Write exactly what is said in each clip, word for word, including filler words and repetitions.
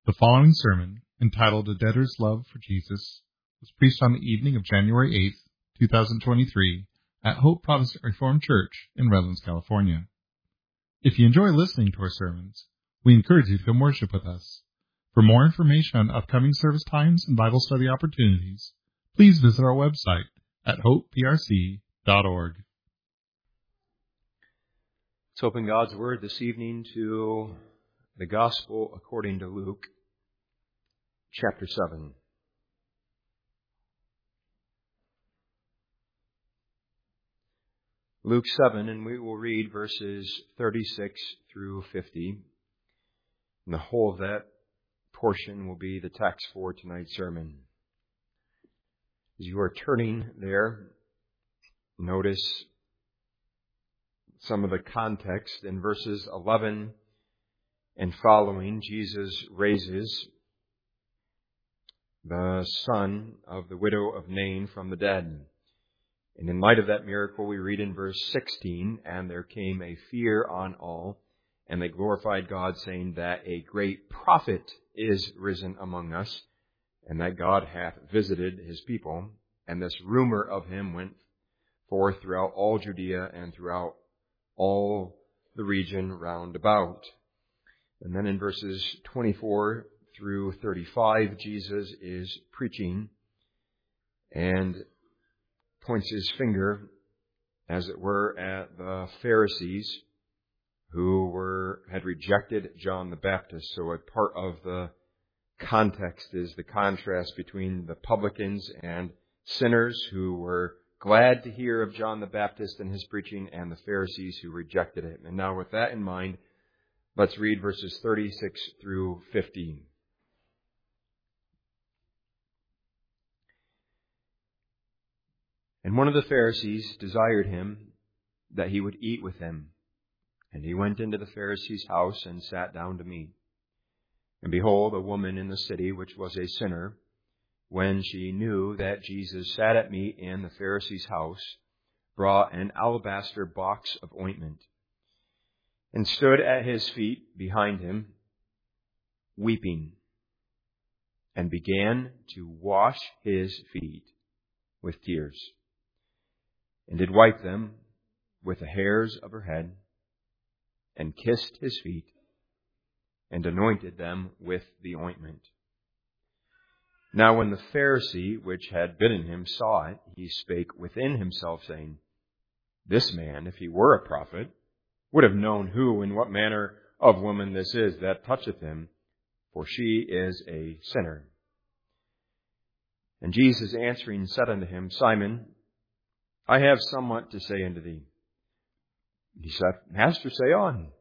The following sermon, entitled A Debtor's Love for Jesus, was preached on the evening of January eighth, twenty twenty-three, at Hope Protestant Reformed Church in Redlands, California. If you enjoy listening to our sermons, we encourage you to come worship with us. For more information on upcoming service times and Bible study opportunities, please visit our website at hope p r c dot org. Let's open God's Word this evening to the Gospel according to Luke, chapter seven. Luke seven, and we will read verses thirty-six through fifty. And the whole of that portion will be the text for tonight's sermon. As you are turning there, notice some of the context. In verses eleven and following, Jesus raises the son of the widow of Nain from the dead. And in light of that miracle, we read in verse sixteen, and there came a fear on all, and they glorified God, saying that a great prophet is risen among us, and that God hath visited his people. And this rumor of him went forth throughout all Judea and throughout all the region round about. And then in verses twenty-four through thirty-five, Jesus is preaching and points his finger, as it were, at the Pharisees who were had rejected John the Baptist. So a part of the context is the contrast between the publicans and sinners who were glad to hear of John the Baptist and his preaching, and the Pharisees who rejected it. And now with that in mind, let's read verses thirty-six through fifteen. And one of the Pharisees desired him that he would eat with him. And he went into the Pharisee's house and sat down to meat. And behold, a woman in the city, which was a sinner, when she knew that Jesus sat at meat in the Pharisee's house, brought an alabaster box of ointment, and stood at his feet behind him, weeping, and began to wash his feet with tears, and did wipe them with the hairs of her head, and kissed his feet, and anointed them with the ointment. Now when the Pharisee which had bidden him saw it, he spake within himself, saying, This man, if he were a prophet, would have known who and what manner of woman this is that toucheth him, for she is a sinner. And Jesus answering said unto him, Simon, I have somewhat to say unto thee. He said, Master, say on.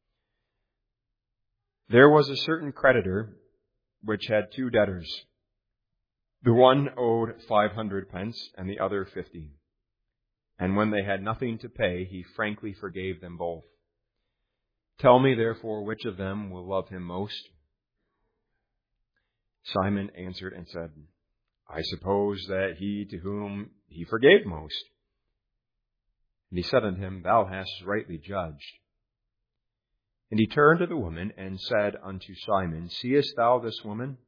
There was a certain creditor which had two debtors. The one owed five hundred pence, and the other fifty. And when they had nothing to pay, he frankly forgave them both. Tell me, therefore, which of them will love him most? Simon answered and said, I suppose that he to whom he forgave most. And he said unto him, Thou hast rightly judged. And he turned to the woman and said unto Simon, Seest thou this woman?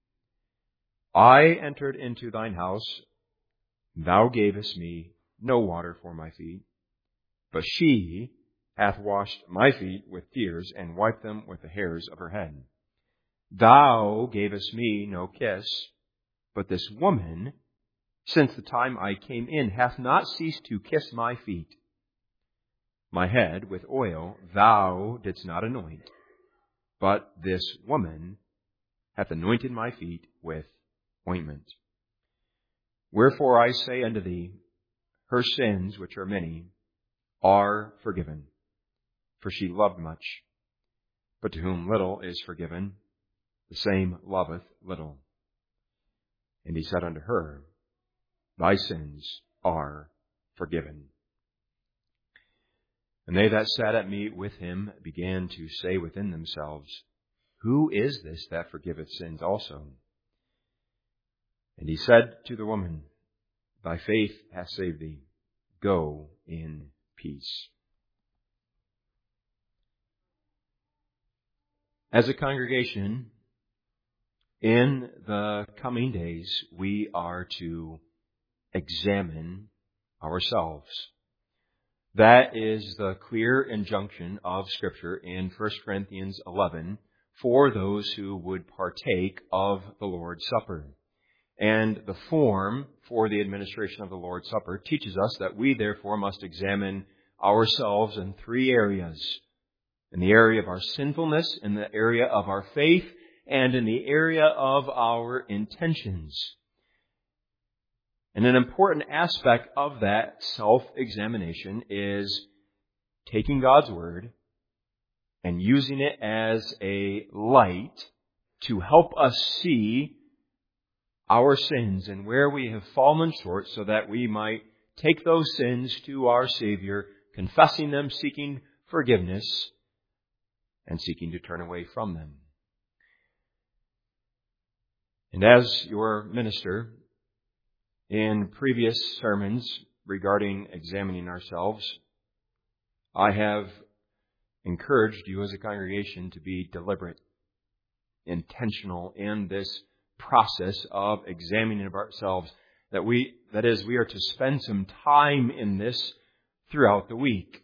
I entered into thine house, thou gavest me no water for my feet, but she hath washed my feet with tears, and wiped them with the hairs of her head. Thou gavest me no kiss, but this woman, since the time I came in, hath not ceased to kiss my feet. My head with oil thou didst not anoint, but this woman hath anointed my feet with ointment. Wherefore I say unto thee, her sins, which are many, are forgiven, for she loved much. But to whom little is forgiven, the same loveth little. And he said unto her, Thy sins are forgiven. And they that sat at meat with him began to say within themselves, Who is this that forgiveth sins also? And he said to the woman, Thy faith hath saved thee. Go in peace. As a congregation, in the coming days, we are to examine ourselves. That is the clear injunction of Scripture in First Corinthians eleven for those who would partake of the Lord's Supper. And the form for the administration of the Lord's Supper teaches us that we therefore must examine ourselves in three areas. In the area of our sinfulness, in the area of our faith, and in the area of our intentions. And an important aspect of that self-examination is taking God's Word and using it as a light to help us see our sins and where we have fallen short so that we might take those sins to our Savior, confessing them, seeking forgiveness, and seeking to turn away from them. And as your minister, in previous sermons regarding examining ourselves, I have encouraged you as a congregation to be deliberate, intentional in this process of examining of ourselves. That we, that is, we are to spend some time in this throughout the week.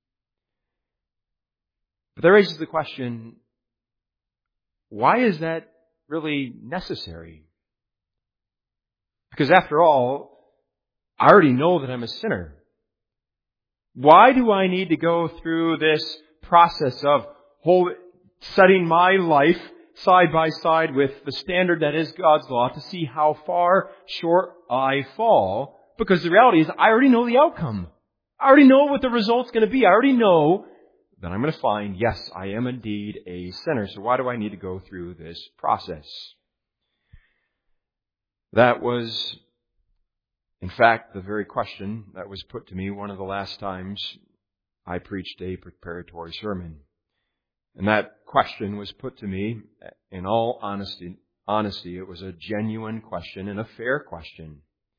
But that raises the question, why is that really necessary? Because after all, I already know that I'm a sinner. Why do I need to go through this process of whole, setting my life side by side with the standard that is God's law to see how far short I fall? Because the reality is I already know the outcome. I already know what the result's going to be. I already know that I'm going to find, yes, I am indeed a sinner. So why do I need to go through this process? That was, in fact, the very question that was put to me one of the last times I preached a preparatory sermon. And that question was put to me, in all honesty, honesty, it was a genuine question and a fair question.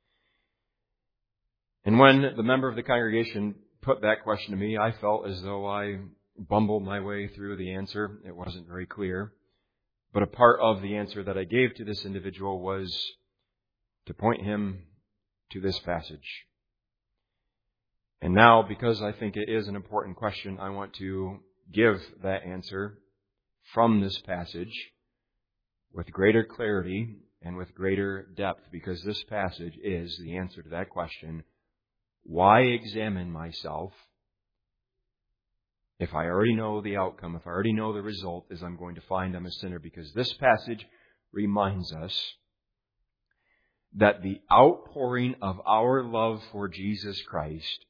And when the member of the congregation put that question to me, I felt as though I bumbled my way through the answer. It wasn't very clear. But a part of the answer that I gave to this individual was to point him to this passage. And now, because I think it is an important question, I want to give that answer from this passage with greater clarity and with greater depth, because this passage is the answer to that question. Why examine myself if I already know the outcome, if I already know the result is I'm going to find I'm a sinner? Because this passage reminds us that the outpouring of our love for Jesus Christ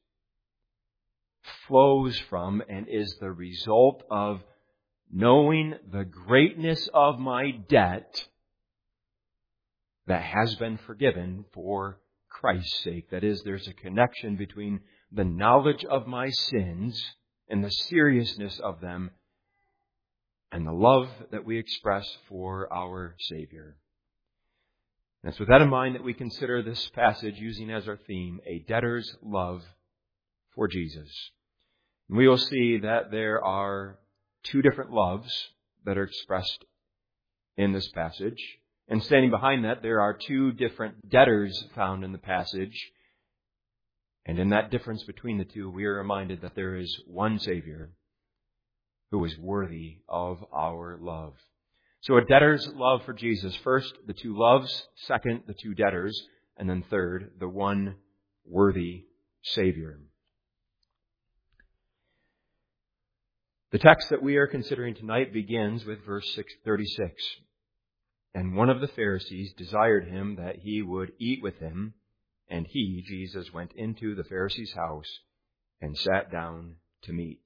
flows from and is the result of knowing the greatness of my debt that has been forgiven for Christ's sake. That is, there's a connection between the knowledge of my sins and the seriousness of them and the love that we express for our Savior. And it's with that in mind that we consider this passage using as our theme a debtor's love for Jesus. And we will see that there are two different loves that are expressed in this passage. And standing behind that, there are two different debtors found in the passage. And in that difference between the two, we are reminded that there is one Savior who is worthy of our love. So a debtor's love for Jesus. First, the two loves. Second, the two debtors. And then third, the one worthy Savior. The text that we are considering tonight begins with verse thirty-six. And one of the Pharisees desired him that he would eat with him. And he, Jesus, went into the Pharisee's house and sat down to meat.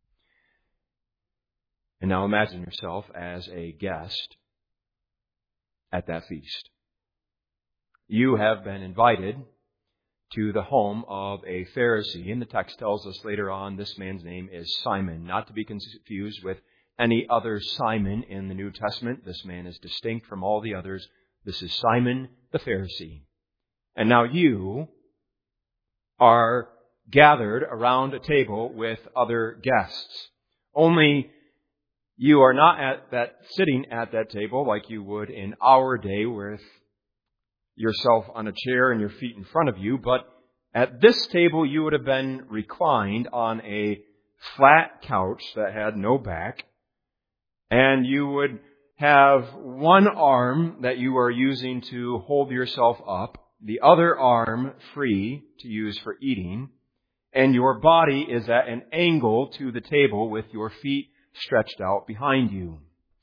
And now imagine yourself as a guest at that feast. You have been invited to the home of a Pharisee. And the text tells us later on this man's name is Simon, not to be confused with any other Simon in the New Testament. This man is distinct from all the others. This is Simon the Pharisee. And now you are gathered around a table with other guests. Only You are not at that sitting at that table like you would in our day with yourself on a chair and your feet in front of you, but at this table you would have been reclined on a flat couch that had no back, and you would have one arm that you are using to hold yourself up, the other arm free to use for eating, and your body is at an angle to the table with your feet stretched out behind you.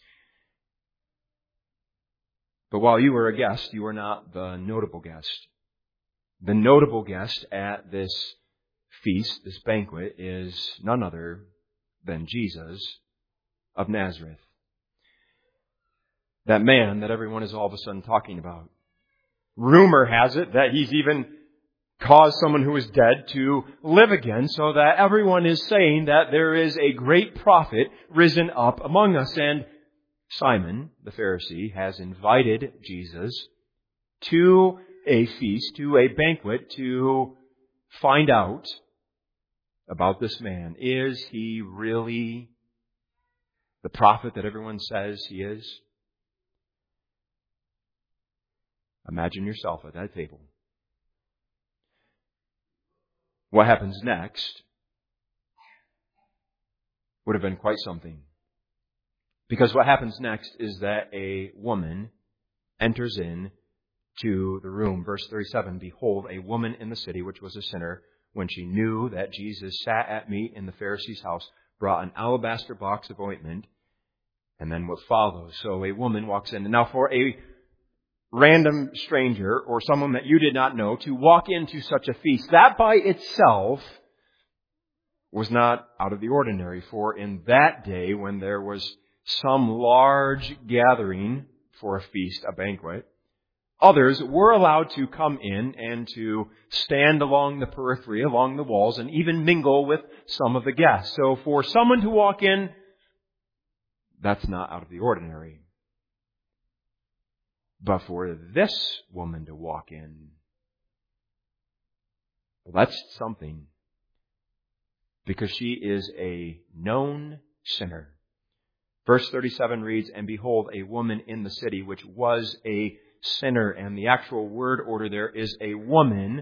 But while you were a guest, you were not the notable guest. The notable guest at this feast, this banquet, is none other than Jesus of Nazareth. That man that everyone is all of a sudden talking about. Rumor has it that he's even caused someone who is dead to live again, so that everyone is saying that there is a great prophet risen up among us. And Simon, the Pharisee, has invited Jesus to a feast, to a banquet, to find out about this man. Is he really the prophet that everyone says he is? Imagine yourself at that table. What happens next would have been quite something. Because what happens next is that a woman enters in to the room. Verse thirty-seven, behold, a woman in the city, which was a sinner, when she knew that Jesus sat at meat in the Pharisee's house, brought an alabaster box of ointment, and then what follows. So a woman walks in. And now for a random stranger or someone that you did not know to walk into such a feast, that by itself was not out of the ordinary. For in that day, when there was some large gathering for a feast, a banquet, others were allowed to come in and to stand along the periphery, along the walls, and even mingle with some of the guests. So for someone to walk in, that's not out of the ordinary. But for this woman to walk in, well, that's something. Because she is a known sinner. Verse thirty-seven reads, and behold, a woman in the city, which was a sinner. And the actual word order there is a woman,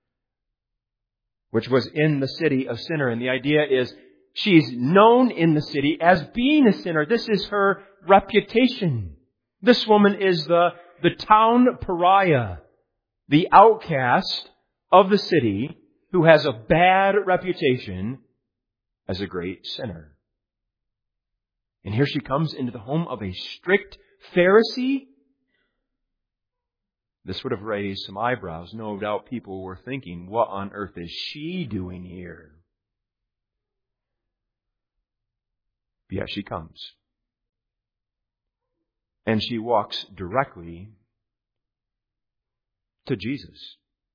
which was in the city, a sinner. And the idea is she's known in the city as being a sinner. This is her reputation. This woman is the, the town pariah, the outcast of the city, who has a bad reputation as a great sinner. And here she comes into the home of a strict Pharisee. This would have raised some eyebrows. No doubt people were thinking, what on earth is she doing here? But yet she comes. And she walks directly to Jesus.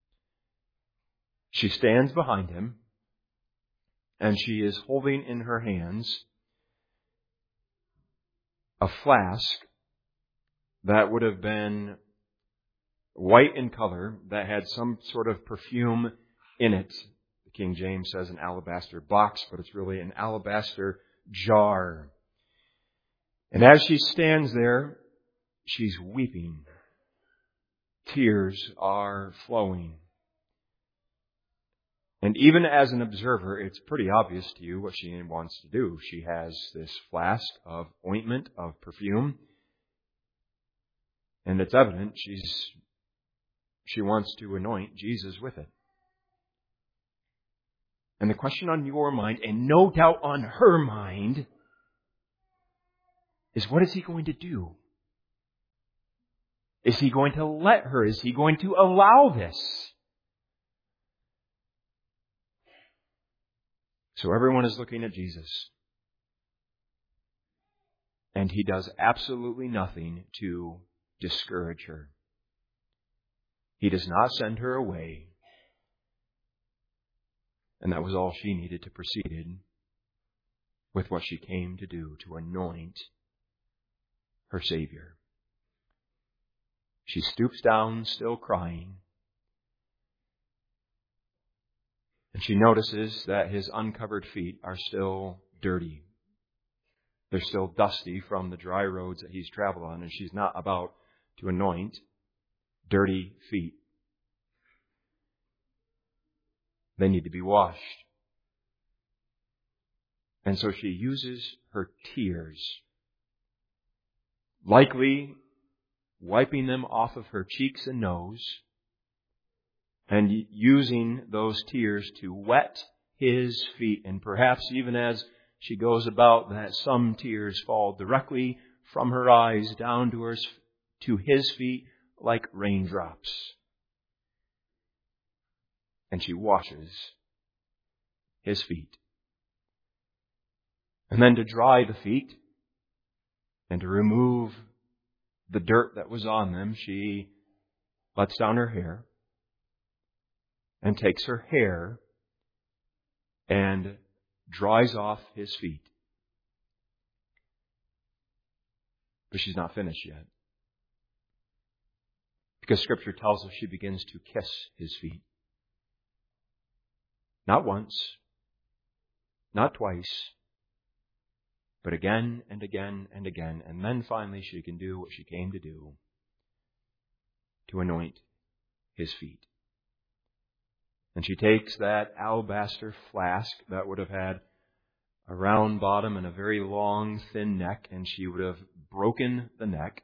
She stands behind him, and she is holding in her hands a flask that would have been white in color, that had some sort of perfume in it. The King James says an alabaster box, but it's really an alabaster jar. And as she stands there, she's weeping. Tears are flowing. And even as an observer, it's pretty obvious to you what she wants to do. She has this flask of ointment, of perfume. And it's evident she's she wants to anoint Jesus with it. And the question on your mind, and no doubt on her mind, is what is he going to do? Is he going to let her? Is he going to allow this? So everyone is looking at Jesus. And he does absolutely nothing to discourage her. He does not send her away. And that was all she needed to proceed with what she came to do, to anoint her Savior. She stoops down, still crying. And she notices that his uncovered feet are still dirty. They're still dusty from the dry roads that he's traveled on, and she's not about to anoint dirty feet. They need to be washed. And so she uses her tears, likely wiping them off of her cheeks and nose, and using those tears to wet his feet. And perhaps even as she goes about, that some tears fall directly from her eyes down to her, to his feet like raindrops. And she washes his feet. And then to dry the feet and to remove the dirt that was on them, she lets down her hair and takes her hair and dries off his feet. But she's not finished yet. Because Scripture tells us she begins to kiss his feet. Not once, not twice, but again and again and again. And then finally she can do what she came to do, to anoint his feet. And she takes that alabaster flask that would have had a round bottom and a very long, thin neck, and she would have broken the neck.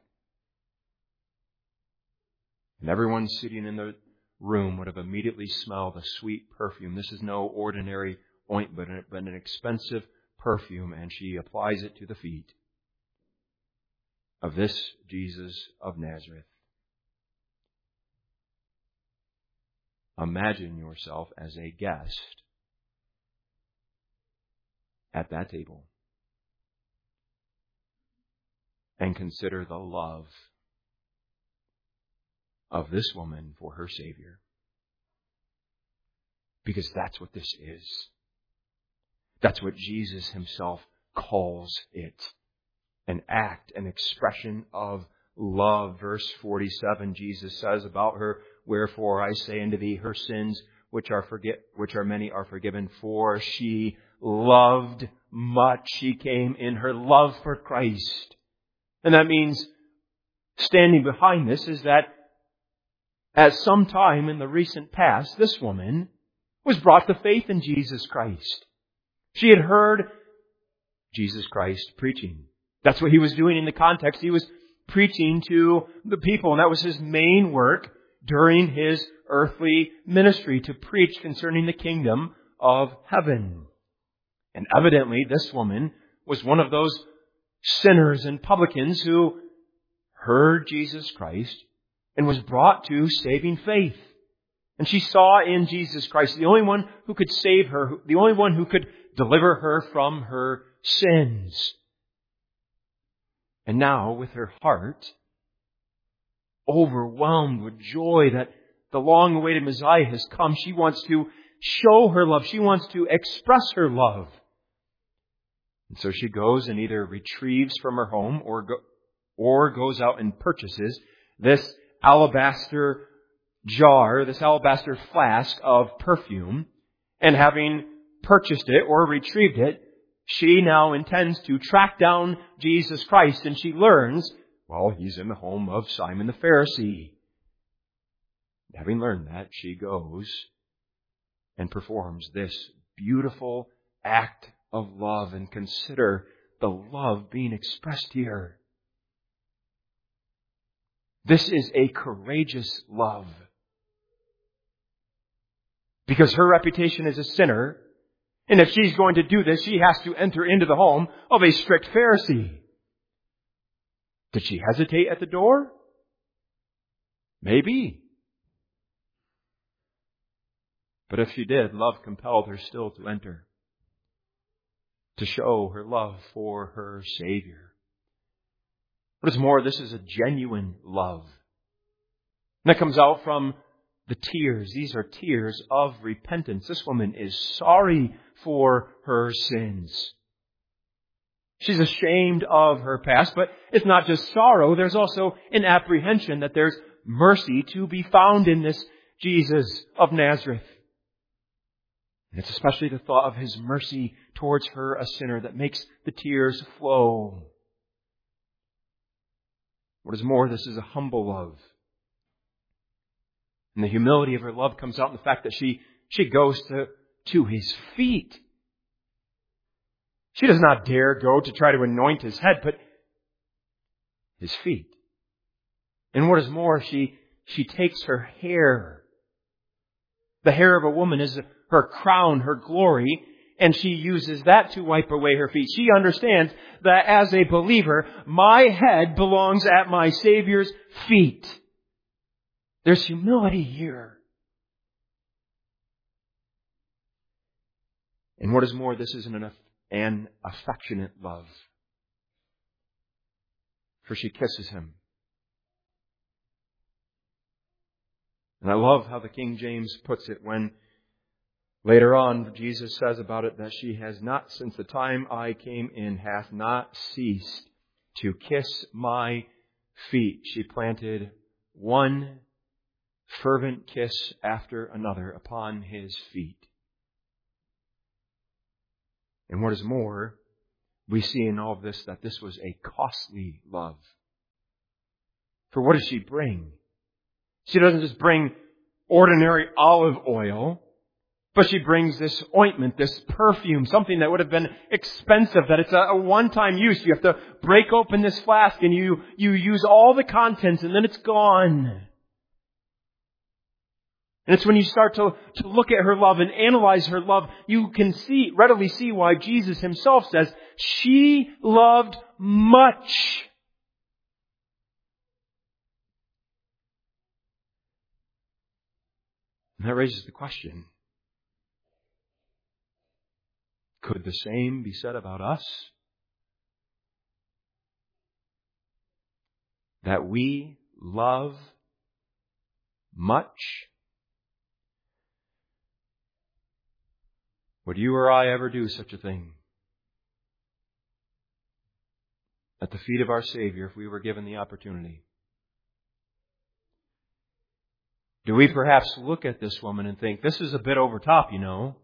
And everyone sitting in the room would have immediately smelled a sweet perfume. This is no ordinary ointment, but an expensive perfume, and she applies it to the feet of this Jesus of Nazareth. Imagine yourself as a guest at that table and consider the love of this woman for her Savior. Because that's what this is. That's what Jesus himself calls it. An act, an expression of love. Verse forty-seven, Jesus says about her, "Wherefore I say unto thee, her sins, which are forget, which are many, are forgiven. For she loved much." She came in her love for Christ. And that means, standing behind this, is that at some time in the recent past, this woman was brought to faith in Jesus Christ. She had heard Jesus Christ preaching. That's what he was doing in the context. He was preaching to the people, and that was his main work during his earthly ministry, to preach concerning the kingdom of heaven. And evidently, this woman was one of those sinners and publicans who heard Jesus Christ and was brought to saving faith. And she saw in Jesus Christ the only one who could save her, the only one who could deliver her from her sins. And now, with her heart overwhelmed with joy that the long-awaited Messiah has come, she wants to show her love. She wants to express her love. And so she goes and either retrieves from her home or go, or goes out and purchases this alabaster jar, this alabaster flask of perfume. And having purchased it or retrieved it, she now intends to track down Jesus Christ. And she learns, well, he's in the home of Simon the Pharisee. Having learned that, she goes and performs this beautiful act of love. And consider the love being expressed here. This is a courageous love. Because her reputation as a sinner, and if she's going to do this, she has to enter into the home of a strict Pharisee. Did she hesitate at the door? Maybe. But if she did, love compelled her still to enter, to show her love for her Savior. What is more, this is a genuine love. And that comes out from the tears. These are tears of repentance. This woman is sorry for her sins. She's ashamed of her past, but it's not just sorrow. There's also an apprehension that there's mercy to be found in this Jesus of Nazareth. And it's especially the thought of his mercy towards her, a sinner, that makes the tears flow. What is more, this is a humble love. And the humility of her love comes out in the fact that she, she goes to, to His feet. She does not dare go to try to anoint His head, but His feet. And what is more, she, she takes her hair. The hair of a woman is her crown, her glory, and she uses that to wipe away her feet. She understands that as a believer, my head belongs at my Savior's feet. There's humility here. And what is more, this is an, an affectionate love. For she kisses Him. And I love how the King James puts it when later on Jesus says about it that she has not, since the time I came in, hath not ceased to kiss my feet. She planted one fervent kiss after another upon His feet. And what is more, we see in all of this that this was a costly love. For what does she bring? She doesn't just bring ordinary olive oil, but she brings this ointment, this perfume, something that would have been expensive, that it's a, a one-time use. You have to break open this flask and you, you use all the contents and then it's gone. And it's when you start to, to look at her love and analyze her love, you can see, readily see why Jesus Himself says, she loved much. And that raises the question, could the same be said about us? That we love much? Would you or I ever do such a thing? At the feet of our Savior, if we were given the opportunity? Do we perhaps look at this woman and think, this is a bit over top, you know?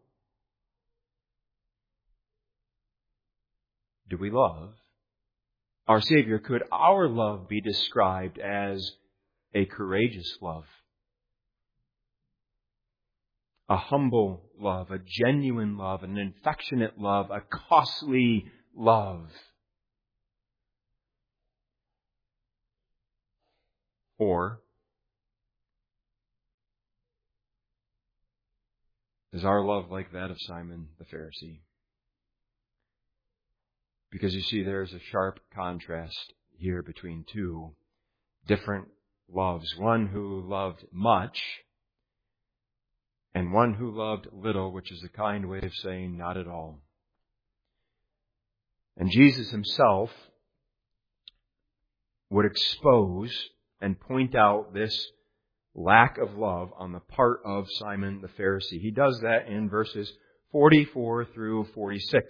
Do we love our Savior? Could our love be described as a courageous love? A humble love, a genuine love, an affectionate love, a costly love? Or is our love like that of Simon the Pharisee? Because you see, there's a sharp contrast here between two different loves. One who loved much, and one who loved little, which is a kind way of saying not at all. And Jesus Himself would expose and point out this lack of love on the part of Simon the Pharisee. He does that in verses forty-four through forty-six.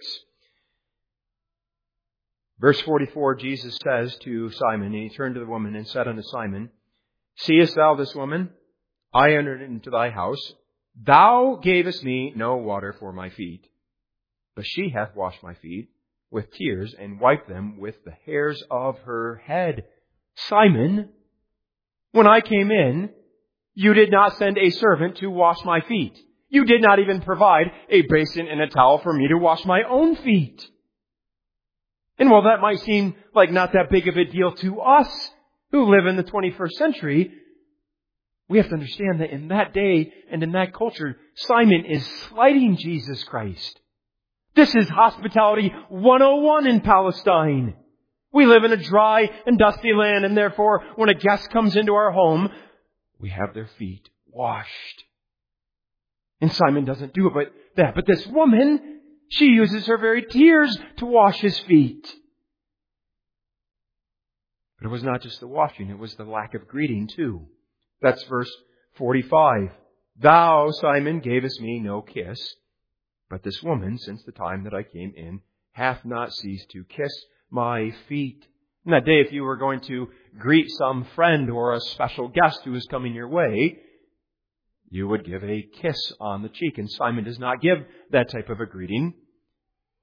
Verse forty-four, Jesus says to Simon, and He turned to the woman and said unto Simon, seest thou this woman? I entered into thy house. Thou gavest me no water for my feet, but she hath washed my feet with tears and wiped them with the hairs of her head. Simon, when I came in, you did not send a servant to wash my feet. You did not even provide a basin and a towel for me to wash my own feet. And while that might seem like not that big of a deal to us who live in the twenty-first century, we have to understand that in that day and in that culture, Simon is slighting Jesus Christ. This is hospitality one oh one in Palestine. We live in a dry and dusty land, and therefore, when a guest comes into our home, we have their feet washed. And Simon doesn't do it but that. But this woman, she uses her very tears to wash His feet. But it was not just the washing, it was the lack of greeting too. That's verse forty-five. Thou, Simon, gavest me no kiss, but this woman, since the time that I came in, hath not ceased to kiss my feet. In that day, if you were going to greet some friend or a special guest who was coming your way, you would give a kiss on the cheek. And Simon does not give that type of a greeting.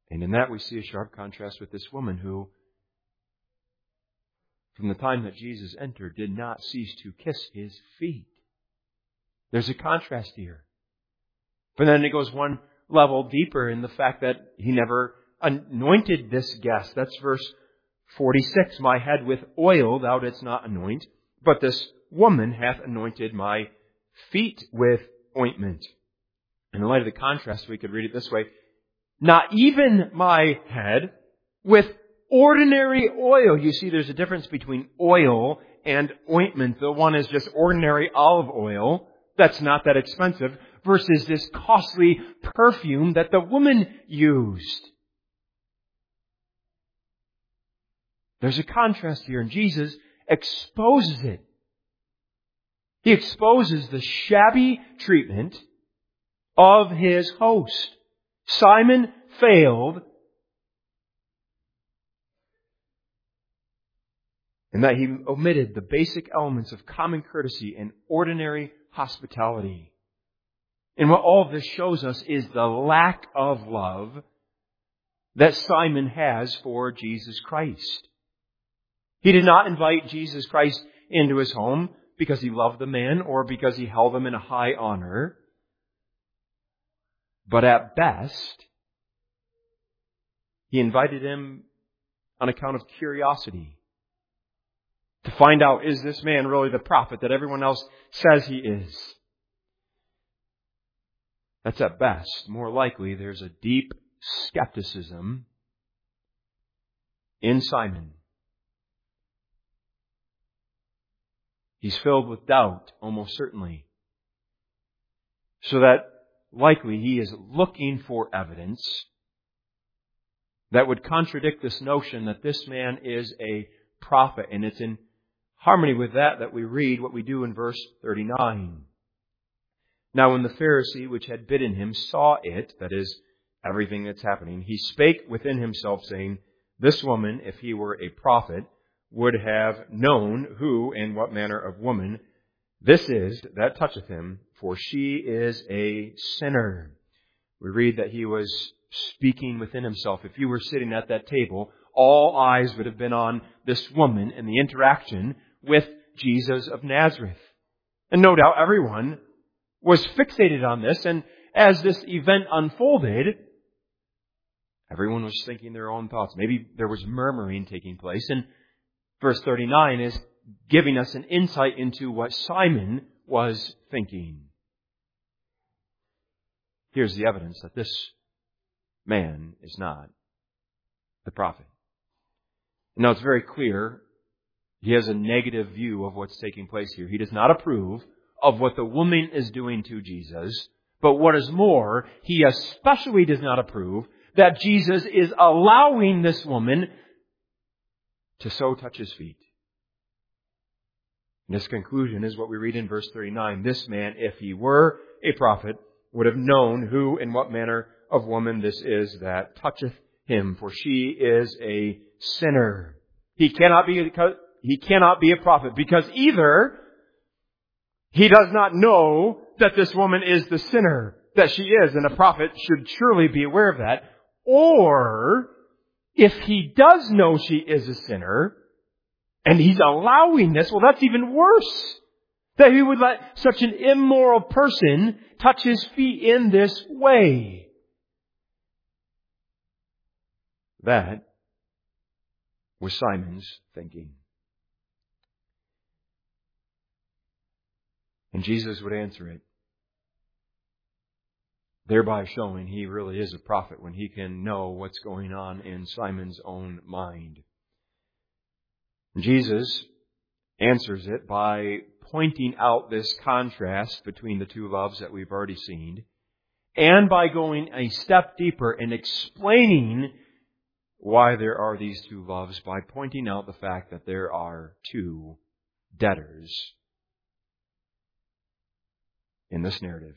And in that we see a sharp contrast with this woman who, from the time that Jesus entered, did not cease to kiss his feet. There's a contrast here. But then it goes one level deeper in the fact that he never anointed this guest. That's verse forty-six. My head with oil thou didst not anoint, but this woman hath anointed my feet with ointment. In light of the contrast, we could read it this way. Not even my head with ordinary oil. You see, there's a difference between oil and ointment. The one is just ordinary olive oil. That's not that expensive. Versus this costly perfume that the woman used. There's a contrast here, and Jesus exposes it. He exposes the shabby treatment of his host. Simon failed in that he omitted the basic elements of common courtesy and ordinary hospitality. And what all of this shows us is the lack of love that Simon has for Jesus Christ. He did not invite Jesus Christ into his home because he loved the man or because he held him in a high honor. But at best, he invited him on account of curiosity. To find out, is this man really the prophet that everyone else says he is? That's at best. More likely, there's a deep skepticism in Simon. He's filled with doubt, almost certainly. So that likely he is looking for evidence that would contradict this notion that this man is a prophet. And it's in harmony with that that we read what we do in verse thirty-nine. Now when the Pharisee which had bidden him saw it, that is, everything that's happening, he spake within himself, saying, this woman, if he were a prophet, would have known who and what manner of woman this is that toucheth him, for she is a sinner. We read that he was speaking within himself. If you were sitting at that table, all eyes would have been on this woman and the interaction with Jesus of Nazareth. And no doubt everyone was fixated on this, and as this event unfolded, everyone was thinking their own thoughts. Maybe there was murmuring taking place, and verse thirty-nine is giving us an insight into what Simon was thinking. Here's the evidence that this man is not the prophet. Now it's very clear he has a negative view of what's taking place here. He does not approve of what the woman is doing to Jesus. But what is more, he especially does not approve that Jesus is allowing this woman to so touch his feet. And this conclusion is what we read in verse thirty-nine. This man, if he were a prophet, would have known who and what manner of woman this is that toucheth him, for she is a sinner. He cannot be, he cannot be a prophet because either he does not know that this woman is the sinner that she is, and a prophet should surely be aware of that, or if he does know she is a sinner, and he's allowing this, well, that's even worse. That he would let such an immoral person touch his feet in this way. That was Simon's thinking. And Jesus would answer it, thereby showing he really is a prophet when he can know what's going on in Simon's own mind. Jesus answers it by pointing out this contrast between the two loves that we've already seen, and by going a step deeper and explaining why there are these two loves by pointing out the fact that there are two debtors in this narrative.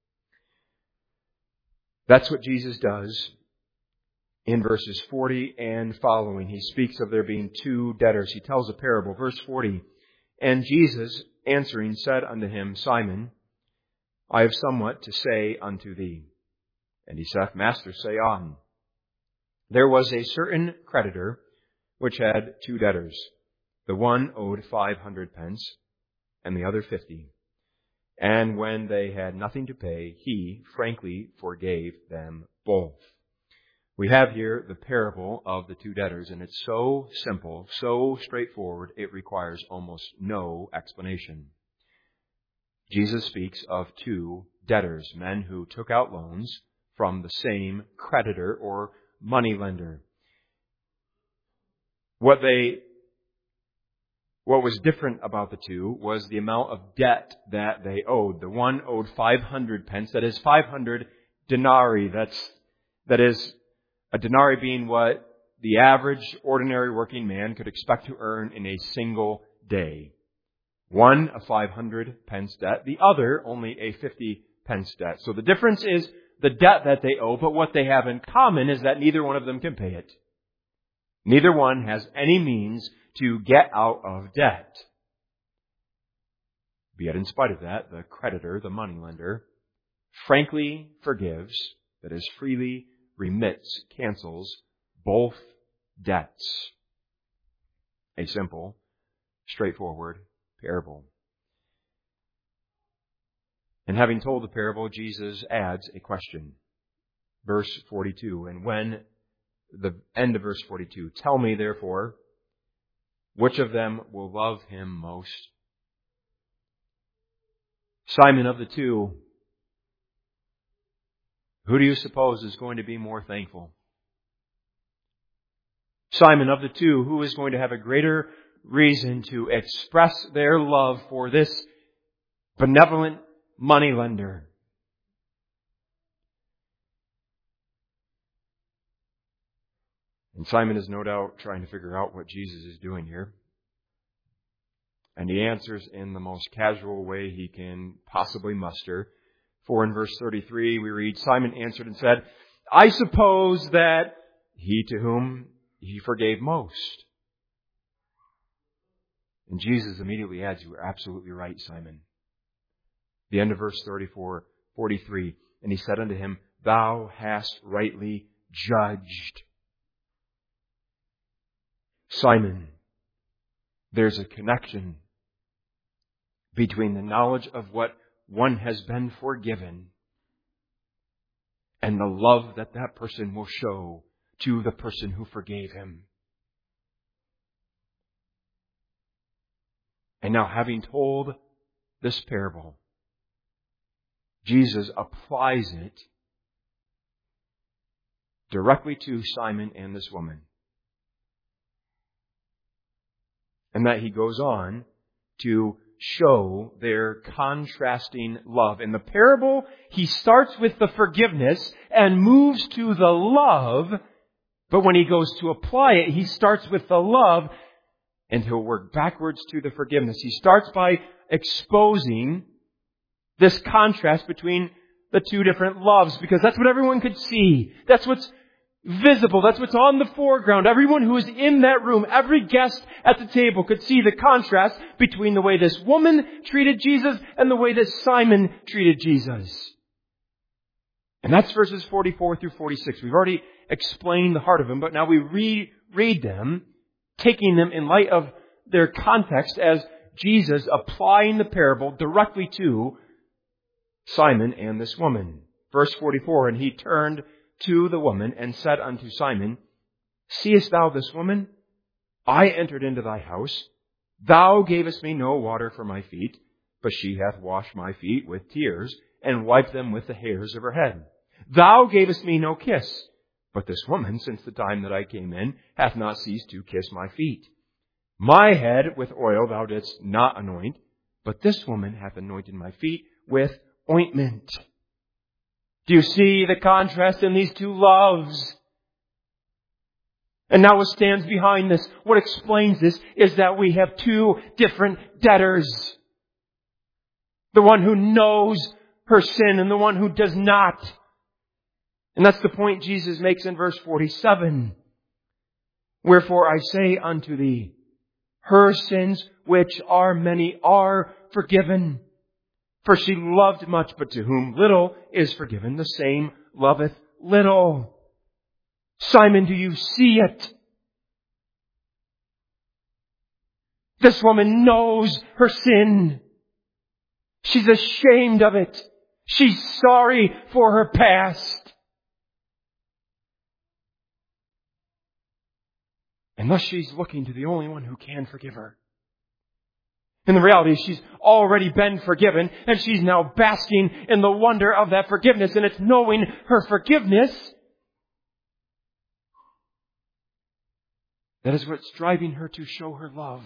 That's what Jesus does in verses forty and following. He speaks of there being two debtors. He tells a parable. Verse forty, and Jesus answering said unto him, Simon, I have somewhat to say unto thee. And he saith, Master, say on. There was a certain creditor which had two debtors. The one owed five hundred pence, and the other fifty. And when they had nothing to pay, he frankly forgave them both. We have here the parable of the two debtors, and it's so simple, so straightforward, it requires almost no explanation. Jesus speaks of two debtors, men who took out loans from the same creditor or moneylender. What they, what was different about the two was the amount of debt that they owed. The one owed five hundred pence, that is five hundred denarii. That's, that is a denarii being what the average ordinary working man could expect to earn in a single day. One, a five hundred pence debt. The other, only a fifty pence debt. So the difference is the debt that they owe, but what they have in common is that neither one of them can pay it. Neither one has any means to get out of debt. Yet in spite of that, the creditor, the moneylender, frankly forgives, that is, freely remits, cancels both debts. A simple, straightforward parable. And having told the parable, Jesus adds a question. Verse forty-two, and when the end of verse forty-two, tell me therefore, which of them will love him most? Simon, of the two, who do you suppose is going to be more thankful? Simon, of the two, who is going to have a greater reason to express their love for this benevolent moneylender? And Simon is no doubt trying to figure out what Jesus is doing here. And he answers in the most casual way he can possibly muster. For in verse thirty-three we read, Simon answered and said, I suppose that he to whom he forgave most. And Jesus immediately adds, you are absolutely right, Simon. The end of verse thirty-four, forty-three, and he said unto him, thou hast rightly judged. Simon, there's a connection between the knowledge of what one has been forgiven and the love that that person will show to the person who forgave him. And now, having told this parable, Jesus applies it directly to Simon and this woman. And that he goes on to show their contrasting love. In the parable, he starts with the forgiveness and moves to the love. But when he goes to apply it, he starts with the love and he'll work backwards to the forgiveness. He starts by exposing this contrast between the two different loves, because that's what everyone could see. That's what's visible. That's what's on the foreground. Everyone who was in that room, every guest at the table could see the contrast between the way this woman treated Jesus and the way that Simon treated Jesus. And that's verses forty-four through forty-six. We've already explained the heart of them, but now we reread them, taking them in light of their context as Jesus applying the parable directly to Simon and this woman. Verse forty-four, and he turned to the woman and said unto Simon, seest thou this woman? I entered into thy house. Thou gavest me no water for my feet, but she hath washed my feet with tears and wiped them with the hairs of her head. Thou gavest me no kiss, but this woman, since the time that I came in, hath not ceased to kiss my feet. My head with oil thou didst not anoint, but this woman hath anointed my feet with ointment. Do you see the contrast in these two loves? And now what stands behind this, what explains this, is that we have two different debtors. The one who knows her sin and the one who does not. And that's the point Jesus makes in verse forty-seven. Wherefore I say unto thee, her sins, which are many, are forgiven. For she loved much, but to whom little is forgiven, the same loveth little. Simon, do you see it? This woman knows her sin. She's ashamed of it. She's sorry for her past. And thus she's looking to the only one who can forgive her. And the reality is she's already been forgiven, and she's now basking in the wonder of that forgiveness, and it's knowing her forgiveness that is what's driving her to show her love.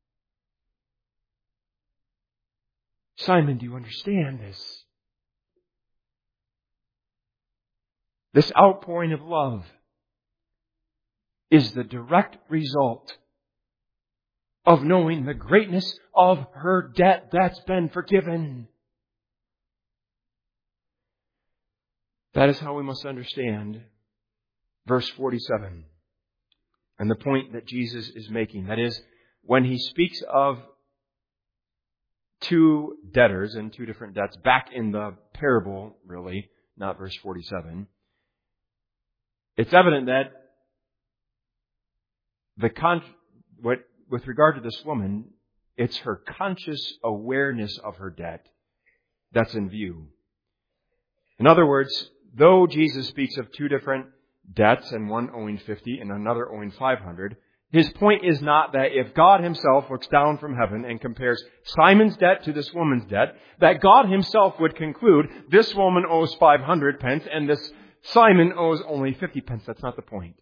Simon, do you understand this? This outpouring of love is the direct result of knowing the greatness of her debt that's been forgiven. That is how we must understand verse forty-seven and the point that Jesus is making. That is, when he speaks of two debtors and two different debts, back in the parable, really, not verse forty-seven, it's evident that the con- what with regard to this woman, it's her conscious awareness of her debt that's in view. In other words, though Jesus speaks of two different debts and one owing fifty and another owing five hundred, his point is not that if God himself looks down from heaven and compares Simon's debt to this woman's debt, that God himself would conclude this woman owes five hundred pence and this Simon owes only fifty pence. That's not the point.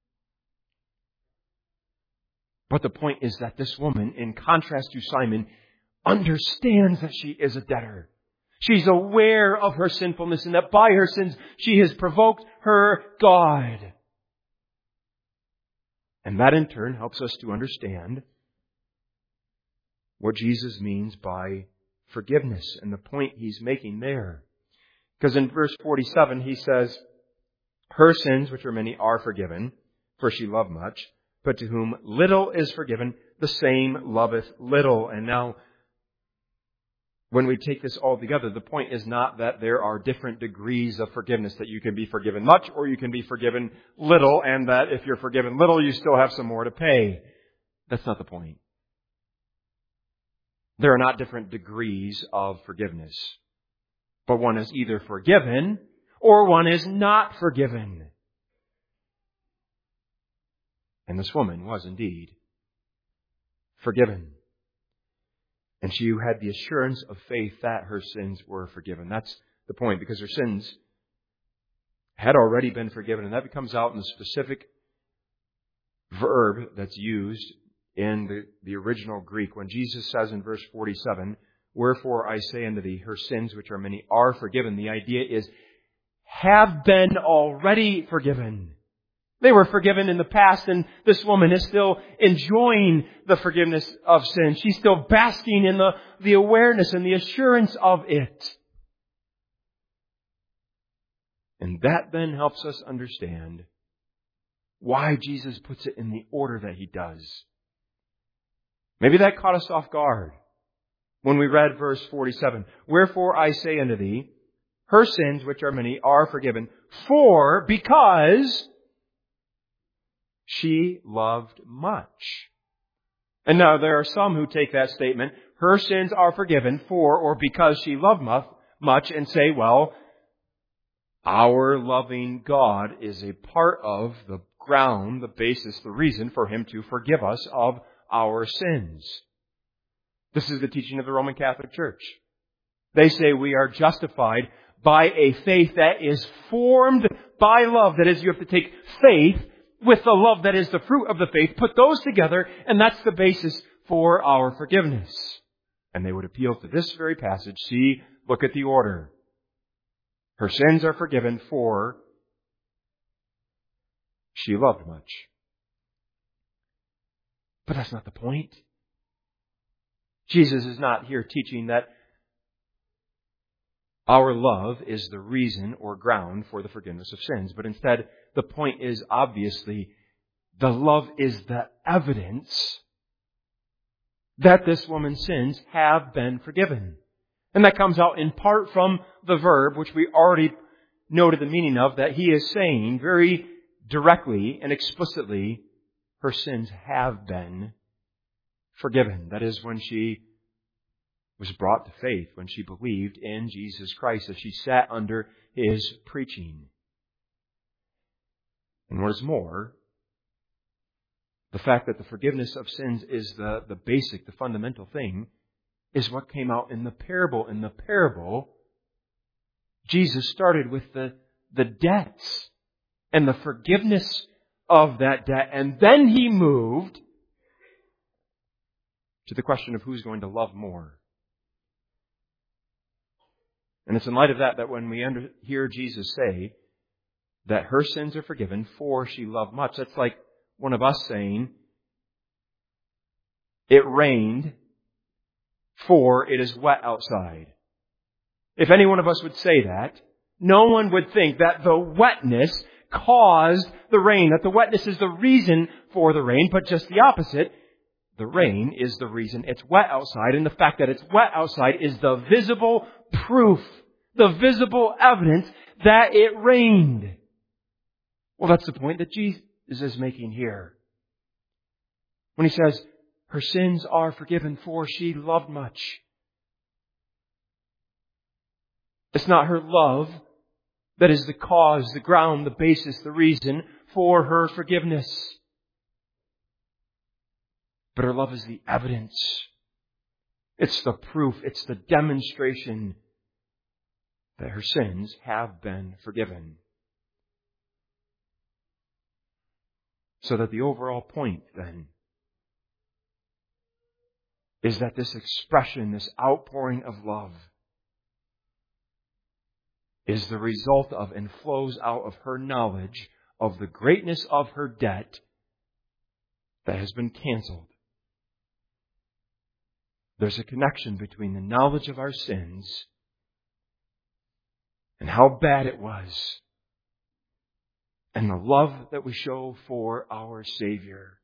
But the point is that this woman, in contrast to Simon, understands that she is a debtor. She's aware of her sinfulness and that by her sins she has provoked her God. And that in turn helps us to understand what Jesus means by forgiveness and the point he's making there. Because in verse forty-seven he says, her sins, which are many, are forgiven, for she loved much. But to whom little is forgiven, the same loveth little. And now, when we take this all together, the point is not that there are different degrees of forgiveness, that you can be forgiven much or you can be forgiven little, and that if you're forgiven little, you still have some more to pay. That's not the point. There are not different degrees of forgiveness. But one is either forgiven or one is not forgiven. And this woman was indeed forgiven. And she had the assurance of faith that her sins were forgiven. That's the point, because her sins had already been forgiven. And that comes out in the specific verb that's used in the, the original Greek. When Jesus says in verse forty-seven, wherefore I say unto thee, her sins, which are many, are forgiven. The idea is, have been already forgiven. They were forgiven in the past, and this woman is still enjoying the forgiveness of sin. She's still basking in the, the awareness and the assurance of it. And that then helps us understand why Jesus puts it in the order that he does. Maybe that caught us off guard when we read verse forty-seven. Wherefore I say unto thee, her sins, which are many, are forgiven, for, because she loved much. And now there are some who take that statement, her sins are forgiven for or because she loved much, and say, well, our loving God is a part of the ground, the basis, the reason for him to forgive us of our sins. This is the teaching of the Roman Catholic Church. They say we are justified by a faith that is formed by love. That is, you have to take faith with the love that is the fruit of the faith, put those together, and that's the basis for our forgiveness. And they would appeal to this very passage. See, look at the order. Her sins are forgiven, for she loved much. But that's not the point. Jesus is not here teaching that our love is the reason or ground for the forgiveness of sins. But instead, the point is obviously the love is the evidence that this woman's sins have been forgiven. And that comes out in part from the verb, which we already noted the meaning of, that he is saying very directly and explicitly, her sins have been forgiven. That is, when she was brought to faith, when she believed in Jesus Christ, as she sat under His preaching. And what is more, the fact that the forgiveness of sins is the, the basic, the fundamental thing, is what came out in the parable. In the parable, Jesus started with the, the debts and the forgiveness of that debt. And then He moved to the question of who's going to love more. And it's in light of that that when we under, hear Jesus say that her sins are forgiven for she loved much, that's like one of us saying, it rained for it is wet outside. If any one of us would say that, no one would think that the wetness caused the rain, that the wetness is the reason for the rain, but just the opposite. The rain is the reason it's wet outside, and the fact that it's wet outside is the visible proof, the visible evidence that it rained. Well, that's the point that Jesus is making here. When He says, her sins are forgiven for she loved much. It's not her love that is the cause, the ground, the basis, the reason for her forgiveness. But her love is the evidence. It's the proof. It's the demonstration that her sins have been forgiven. So that the overall point, then, is that this expression, this outpouring of love, is the result of and flows out of her knowledge of the greatness of her debt that has been canceled. There's a connection between the knowledge of our sins and how bad it was, and the love that we show for our Savior.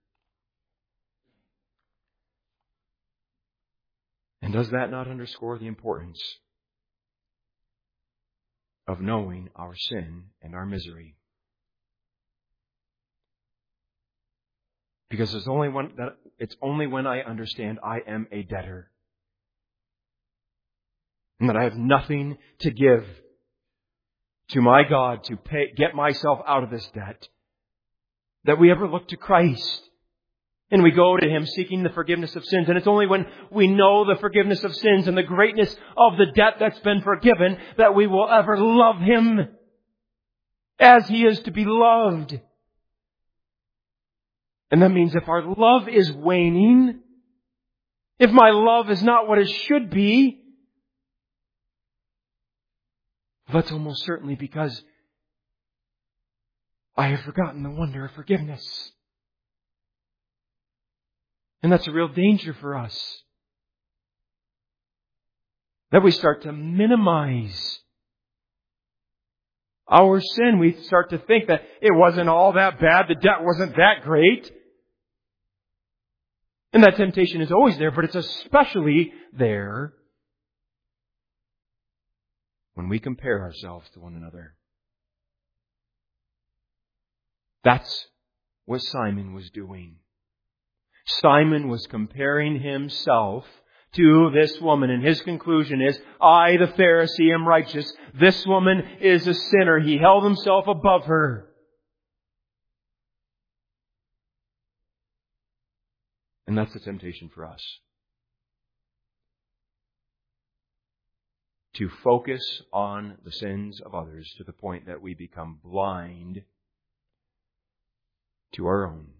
And does that not underscore the importance of knowing our sin and our misery? Because it's only when that it's only when I understand I am a debtor and that I have nothing to give to my God to pay, get myself out of this debt, that we ever look to Christ and we go to Him seeking the forgiveness of sins. And it's only when we know the forgiveness of sins and the greatness of the debt that's been forgiven that we will ever love Him as He is to be loved. And that means if our love is waning, if my love is not what it should be, that's almost certainly because I have forgotten the wonder of forgiveness. And that's a real danger for us. That we start to minimize our sin. We start to think that it wasn't all that bad, the debt wasn't that great. And that temptation is always there, but it's especially there when we compare ourselves to one another. That's what Simon was doing. Simon was comparing himself to this woman, and his conclusion is, I, the Pharisee, am righteous. This woman is a sinner. He held himself above her. And that's the temptation for us. To focus on the sins of others to the point that we become blind to our own.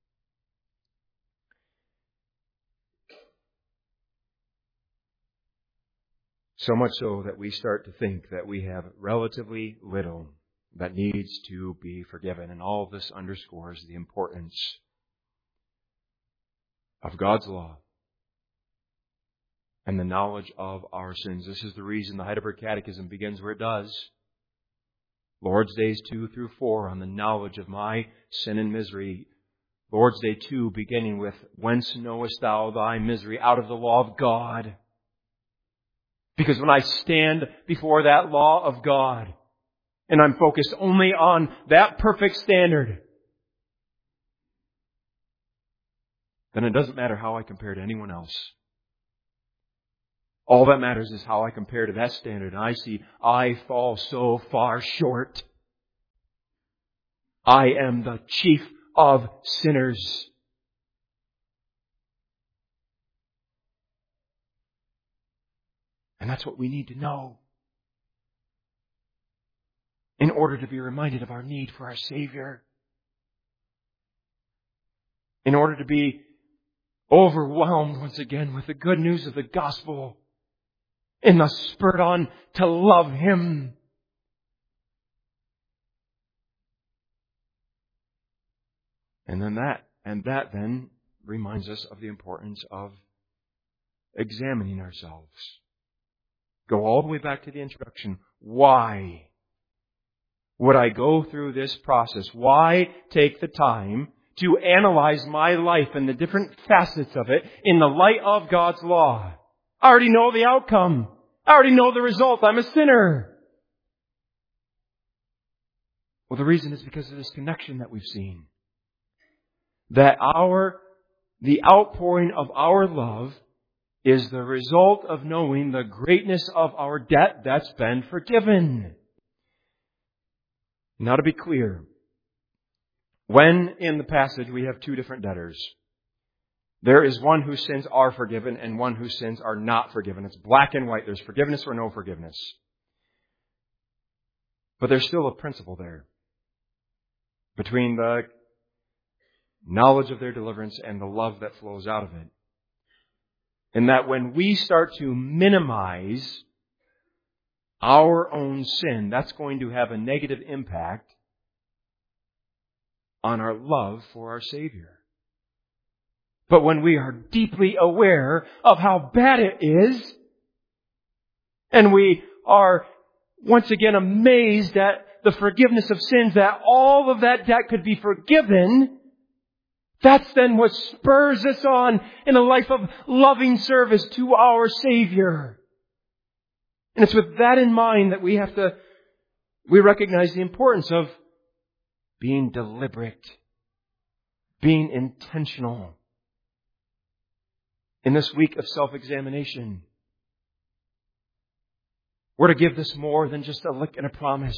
So much so that we start to think that we have relatively little that needs to be forgiven. And all of this underscores the importance of God's law and the knowledge of our sins. This is the reason the Heidelberg Catechism begins where it does. Lord's Days two through four on the knowledge of my sin and misery. Lord's Day two beginning with, whence knowest thou thy misery? Out of the law of God. Because when I stand before that law of God and I'm focused only on that perfect standard, then it doesn't matter how I compare to anyone else. All that matters is how I compare to that standard. And I see I fall so far short. I am the chief of sinners. And that's what we need to know in order to be reminded of our need for our Savior. In order to be overwhelmed once again with the good news of the gospel. And thus spurred on to love Him. And then that, and that then reminds us of the importance of examining ourselves. Go all the way back to the introduction. Why would I go through this process? Why take the time to analyze my life and the different facets of it in the light of God's law? I already know the outcome. I already know the result. I'm a sinner. Well, the reason is because of this connection that we've seen. That our, the outpouring of our love is the result of knowing the greatness of our debt that's been forgiven. Now, to be clear, when in the passage we have two different debtors, there is one whose sins are forgiven and one whose sins are not forgiven. It's black and white. There's forgiveness or no forgiveness. But there's still a principle there between the knowledge of their deliverance and the love that flows out of it. And that when we start to minimize our own sin, that's going to have a negative impact on our love for our Savior. But when we are deeply aware of how bad it is, and we are once again amazed at the forgiveness of sins, that all of that debt could be forgiven, that's then what spurs us on in a life of loving service to our Savior. And it's with that in mind that we have to, we recognize the importance of being deliberate, being intentional. In this week of self-examination, we're to give this more than just a lick and a promise.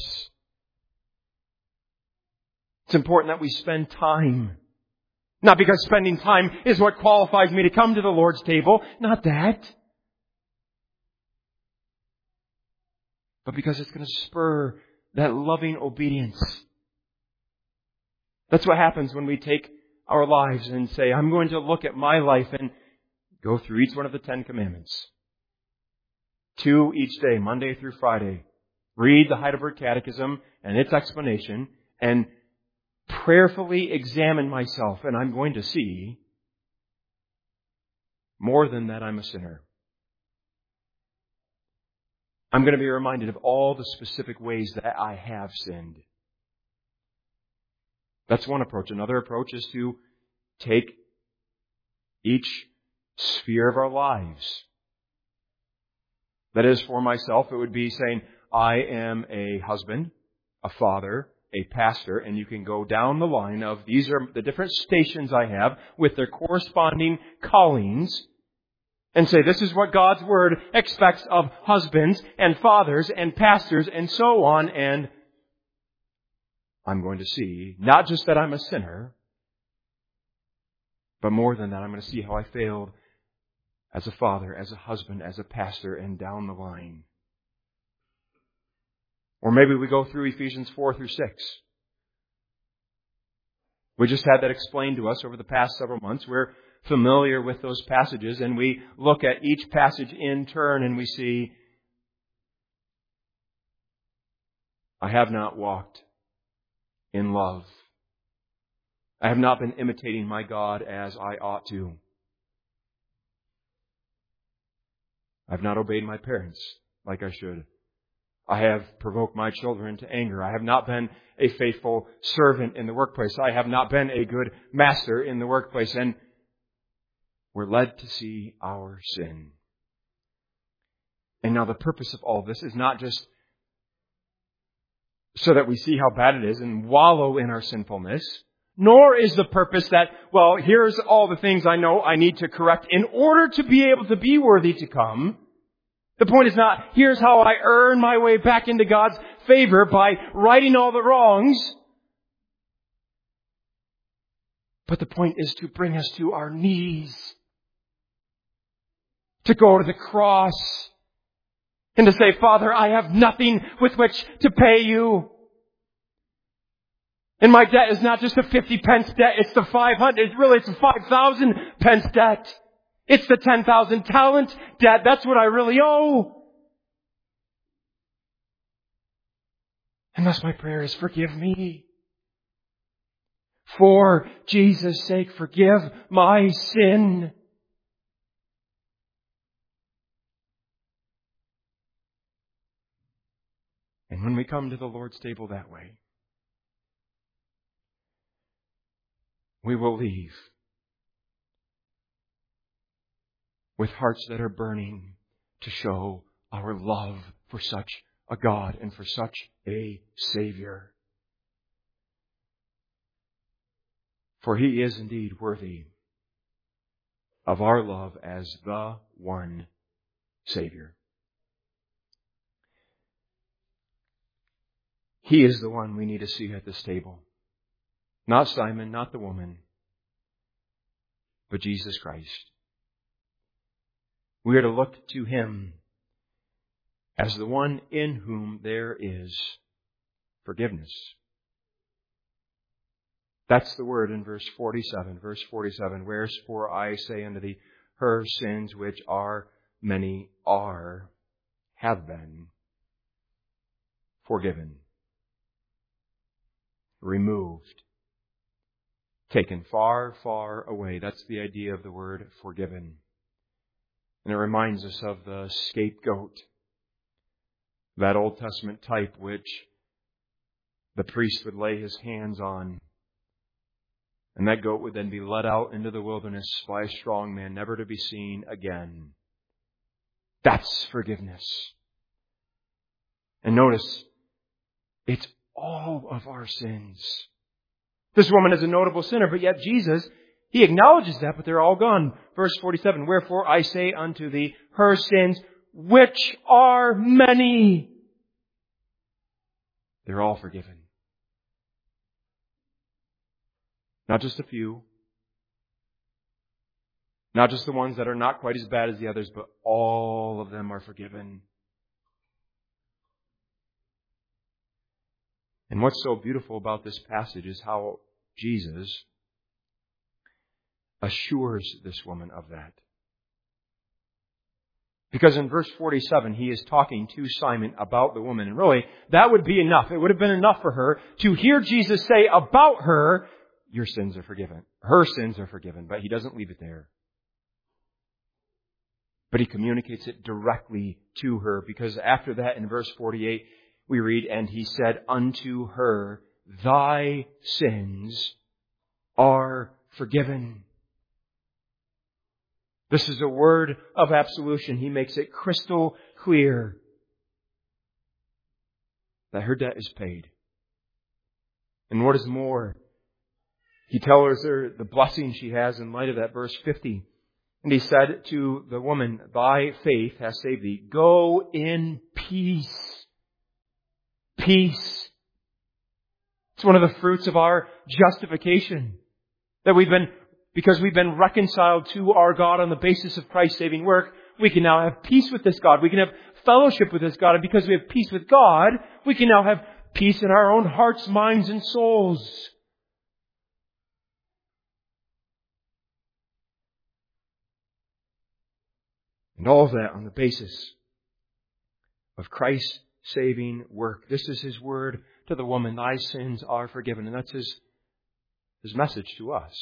It's important that we spend time. Not because spending time is what qualifies me to come to the Lord's table. Not that. But because it's going to spur that loving obedience. That's what happens when we take our lives and say, I'm going to look at my life and go through each one of the Ten Commandments. Two each day, Monday through Friday. Read the Heidelberg Catechism and its explanation and prayerfully examine myself. And I'm going to see more than that I'm a sinner. I'm going to be reminded of all the specific ways that I have sinned. That's one approach. Another approach is to take each sphere of our lives. That is, for myself, it would be saying, I am a husband, a father, a pastor, and you can go down the line of these are the different stations I have with their corresponding callings and say, this is what God's Word expects of husbands and fathers and pastors and so on. And I'm going to see not just that I'm a sinner, but more than that, I'm going to see how I failed as a father, as a husband, as a pastor, and down the line. Or maybe we go through Ephesians four through six. We just had that explained to us over the past several months. We're familiar with those passages, and we look at each passage in turn and we see, I have not walked in love. I have not been imitating my God as I ought to. I've not obeyed my parents like I should. I have provoked my children to anger. I have not been a faithful servant in the workplace. I have not been a good master in the workplace. And we're led to see our sin. And now the purpose of all this is not just so that we see how bad it is and wallow in our sinfulness. Nor is the purpose that, well, here's all the things I know I need to correct in order to be able to be worthy to come. The point is not, here's how I earn my way back into God's favor by righting all the wrongs. But the point is to bring us to our knees. To go to the cross. And to say, Father, I have nothing with which to pay you. And my debt is not just a fifty pence debt, it's the five hundred, it's really it's a five thousand pence debt. It's the ten thousand talent debt. That's what I really owe. And thus my prayer is, forgive me. For Jesus' sake, forgive my sin. And when we come to the Lord's table that way, we will leave with hearts that are burning to show our love for such a God and for such a Savior. For He is indeed worthy of our love as the one Savior. He is the one we need to see at this table. Not Simon, not the woman, but Jesus Christ. We are to look to Him as the one in whom there is forgiveness. That's the word in verse forty-seven. Verse forty-seven, wherefore I say unto thee, her sins, which are many, are, have been forgiven, removed, taken far, far away. That's the idea of the word forgiven. And it reminds us of the scapegoat, that Old Testament type which the priest would lay his hands on. And that goat would then be led out into the wilderness by a strong man, never to be seen again. That's forgiveness. And notice, it's all of our sins. This woman is a notable sinner, but yet Jesus, He acknowledges that, but they're all gone. Verse forty-seven, wherefore I say unto thee, her sins, which are many, they're all forgiven. Not just a few. Not just the ones that are not quite as bad as the others, but all of them are forgiven. And what's so beautiful about this passage is how Jesus assures this woman of that. Because in verse forty-seven, He is talking to Simon about the woman. And really, that would be enough. It would have been enough for her to hear Jesus say about her, your sins are forgiven. Her sins are forgiven. But He doesn't leave it there. But He communicates it directly to her. Because after that, in verse forty-eight, we read, and He said unto her, thy sins are forgiven. This is a word of absolution. He makes it crystal clear that her debt is paid. And what is more, He tells her the blessing she has in light of that verse fifty. And He said to the woman, thy faith has saved thee. Go in peace. Peace. It's one of the fruits of our justification. That we've been, because we've been reconciled to our God on the basis of Christ's saving work, we can now have peace with this God. We can have fellowship with this God. And because we have peace with God, we can now have peace in our own hearts, minds, and souls. And all of that on the basis of Christ's saving work. This is His word to the woman, thy sins are forgiven. And that's His, His message to us.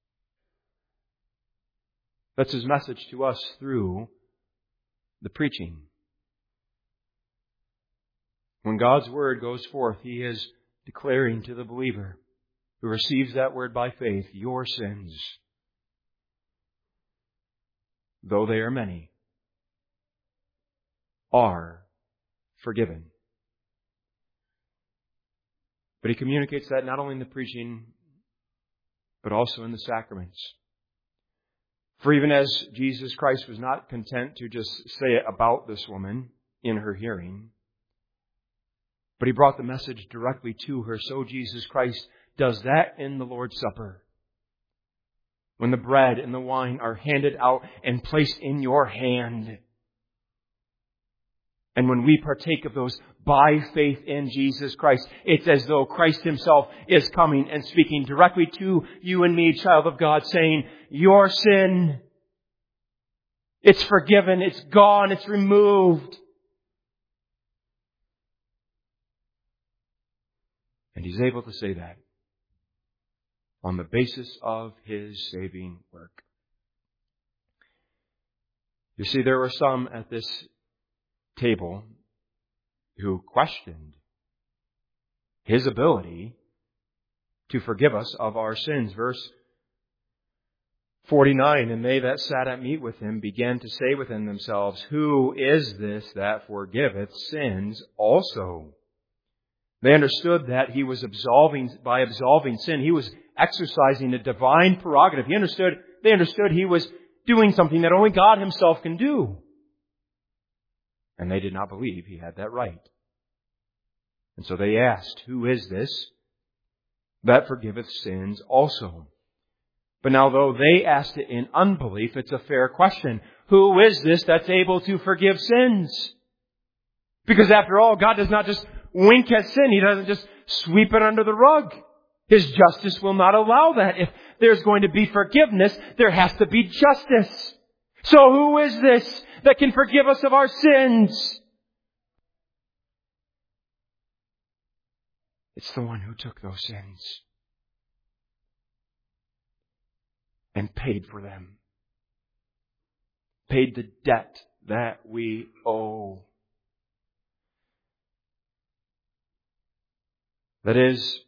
That's His message to us through the preaching. When God's word goes forth, He is declaring to the believer who receives that word by faith, your sins, though they are many, are forgiven. But he communicates that not only in the preaching, but also in the sacraments. For even as Jesus Christ was not content to just say it about this woman in her hearing, but he brought the message directly to her, so Jesus Christ does that in the Lord's Supper. When the bread and the wine are handed out and placed in your hand. And when we partake of those by faith in Jesus Christ, it's as though Christ Himself is coming and speaking directly to you and me, child of God, saying, your sin, it's forgiven, it's gone, it's removed. And He's able to say that on the basis of His saving work. You see, there were some at this table who questioned His ability to forgive us of our sins. Verse forty-nine, and they that sat at meat with Him began to say within themselves, who is this that forgiveth sins also? They understood that He was absolving, by absolving sin, He was exercising a divine prerogative. He understood, they understood He was doing something that only God Himself can do. And they did not believe He had that right. And so they asked, who is this that forgiveth sins also? But now though they asked it in unbelief, it's a fair question. Who is this that's able to forgive sins? Because after all, God does not just wink at sin. He doesn't just sweep it under the rug. His justice will not allow that. If there's going to be forgiveness, there has to be justice. So who is this that can forgive us of our sins? It's the one who took those sins and paid for them. Paid the debt that we owe. That is,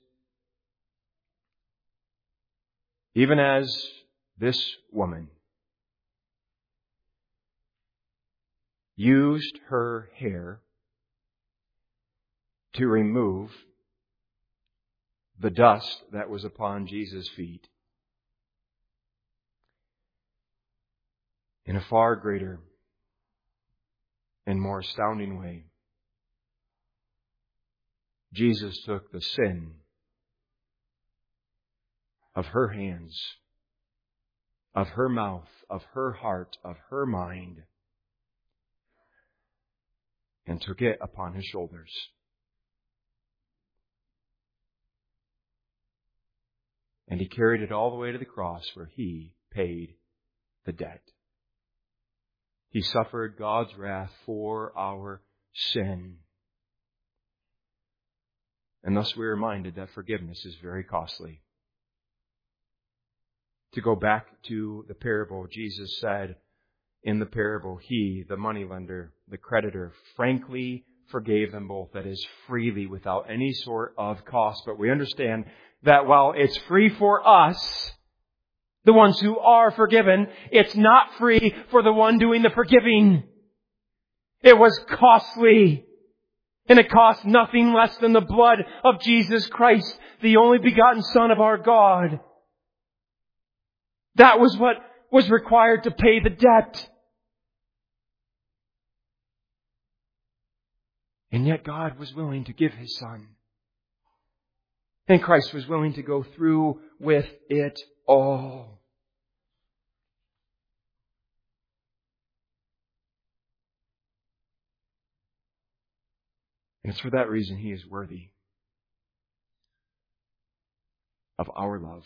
even as this woman used her hair to remove the dust that was upon Jesus' feet, in a far greater and more astounding way, Jesus took the sin of her hands, of her mouth, of her heart, of her mind, and took it upon His shoulders. And He carried it all the way to the cross where He paid the debt. He suffered God's wrath for our sin. And thus we're reminded that forgiveness is very costly. To go back to the parable, Jesus said in the parable, He, the moneylender, the creditor, frankly forgave them both. That is, freely, without any sort of cost. But we understand that while it's free for us, the ones who are forgiven, it's not free for the one doing the forgiving. It was costly. And it cost nothing less than the blood of Jesus Christ, the only begotten Son of our God. That was what was required to pay the debt. And yet God was willing to give His Son. And Christ was willing to go through with it all. And it's for that reason He is worthy of our love.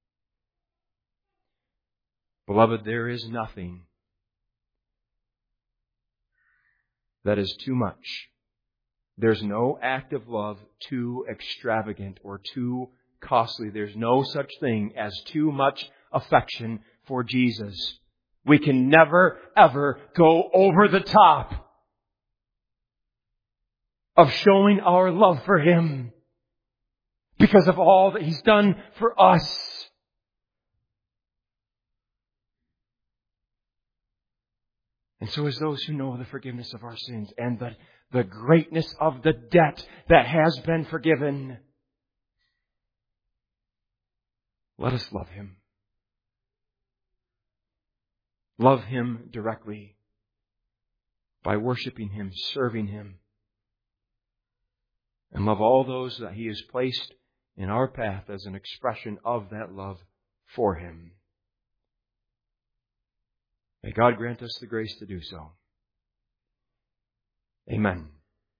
Beloved, there is nothing that is too much. There's no act of love too extravagant or too costly. There's no such thing as too much affection for Jesus. We can never, ever go over the top of showing our love for Him because of all that He's done for us. And so as those who know the forgiveness of our sins and the, the greatness of the debt that has been forgiven, Let us love Him. Love Him directly by worshiping Him, serving Him, and love all those that He has placed in our path as an expression of that love for Him. May God grant us the grace to do so. Amen.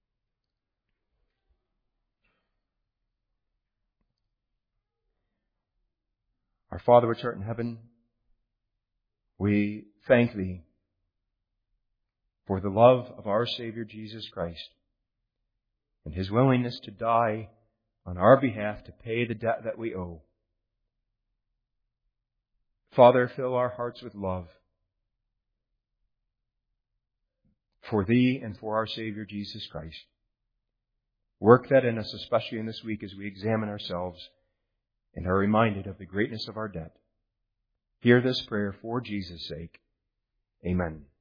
Our Father which art in heaven, we thank Thee for the love of our Savior Jesus Christ and His willingness to die on our behalf to pay the debt that we owe. Father, fill our hearts with love for Thee and for our Savior Jesus Christ. Work that in us, especially in this week as we examine ourselves and are reminded of the greatness of our debt. Hear this prayer for Jesus' sake. Amen.